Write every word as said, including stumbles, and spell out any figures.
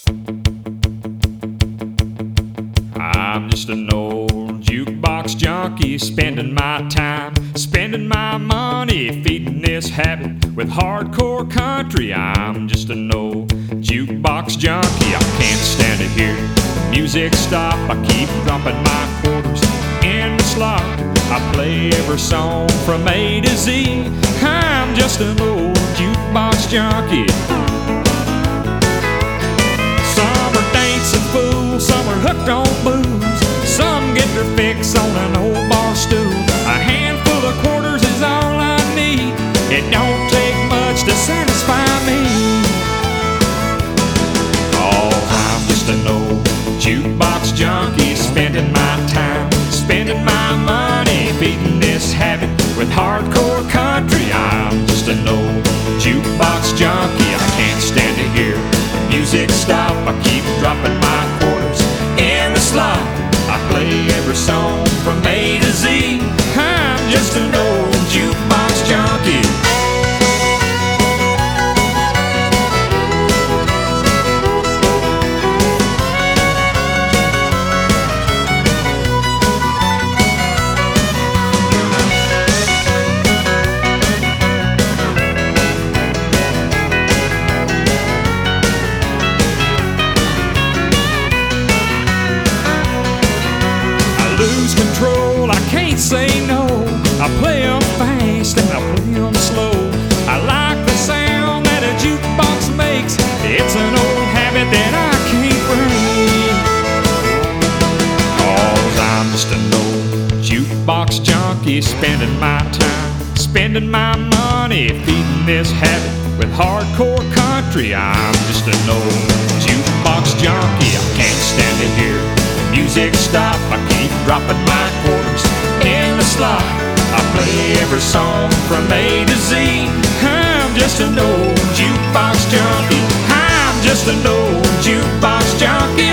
I'm just an old jukebox junkie, spending my time, spending my money, feeding this habit with hardcore country. I'm just an old jukebox junkie. I can't stand to hear the music stop. I keep dropping my quarters in the slot. I play every song from A to Z. I'm just an old jukebox junkie. Some are dancing fools, some are hooked on booze, some get their fix on an old bar stool. A handful of quarters is all I need. It don't take much to satisfy me. Oh, I'm just an old jukebox junkie, spending my time, spending my money, feeding this habit with hardcore country. I'm just an old jukebox junkie. I can't stand to hear the music stop. I keep dropping my quarters in the slot. I play every song from A to Z. I'm just an old jukebox junkie. Lose control, I can't say no. I play them fast and I play them slow. I like the sound that a jukebox makes. It's an old habit that I can't break. 'Cause I'm just an old jukebox junkie, spending my time, spending my money, feeding this habit with hardcore country. I'm just an old jukebox junkie. I can't stand to hear music stop. I keep dropping my quarters in the slot. I play every song from A to Z. I'm just an old jukebox junkie. I'm just an old jukebox junkie.